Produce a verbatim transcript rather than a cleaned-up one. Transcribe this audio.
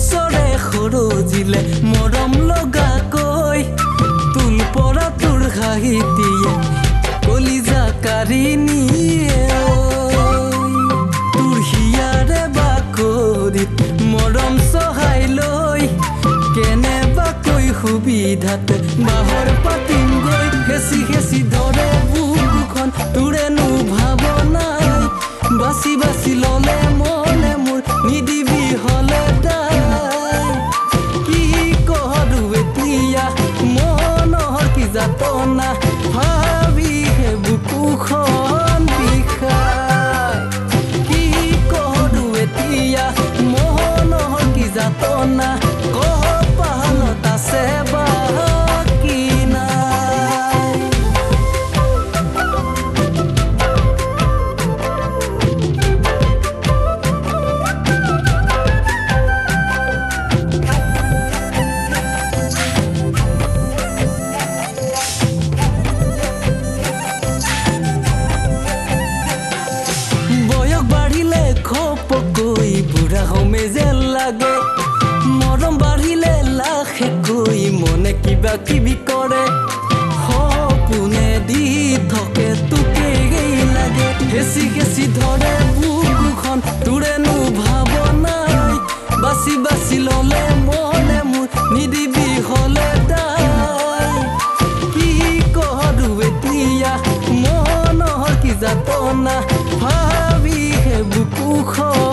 পিছৰে খৰজিলে মৰম লগাকৈ তুল পৰা তোৰ হাঁহিতিয়ে কলিজা কাঢ়ি নিয়ে তোৰ হিয়াৰে বাকৰিত মৰম চহাই লৈ কেনেবাকৈ সুবিধাতে বাহৰ পাতিম গৈ হেঁচি হেঁচি ধৰে বুকুখন তোৰেনো ভাৱনাই বাচি বাচি ললে মনে মোৰ নিদিবি হলে দাই কি কৰো এতিয়া মনৰ কি যাতনা ভাবিহে বুকুখন বিষাই কি কৰো এতিয়া মনৰ কি যাতনা কপালত আছে বাকি নাই বয়স বাঢ়িলে খপকৈ বুঢ়া হমে যেন লাগে মৰম বাঢ়িলে লাখেকৈ মনে কিবা কিবি কৰে সপোনে দি থাকে তোকেই লাগে হেঁচি হেঁচি ধৰে বুকুখন তোৰেনো ভাৱনাই বাচি বাচি ললে মনে মোৰ নিদিবি হলে দাই কি কৰো এতিয়া মনৰ কি যাতনা ভাবিহে বুকুখন